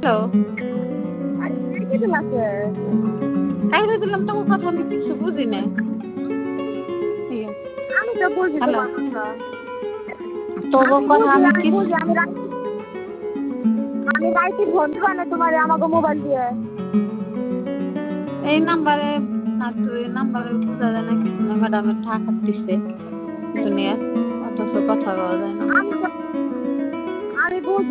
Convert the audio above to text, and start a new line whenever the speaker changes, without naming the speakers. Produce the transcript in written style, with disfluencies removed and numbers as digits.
Hello,
আরে কে দিলাছে?
খাইয়ে দিলাম তোমার কথা আমি কিছু বুঝি না। ইয়ে,
আমি তো বুঝি
হ্যালো,
তোমার কথা।
তোর
আমি
কথা
বুঝি,
আমি
আমি
কিছু
বুঝি, আমি রাইতে ফোন দিবা না তোমারে আমাকে মোবাইল দিয়ে।
এই নাম্বারে না, তুই এই নাম্বারে বোঝা যায় না কিছু না, ম্যাডামের টাকা দিছে দুনিয়ার, অথচ কথা বলা যায় না।
আমি তো আমি বুঝি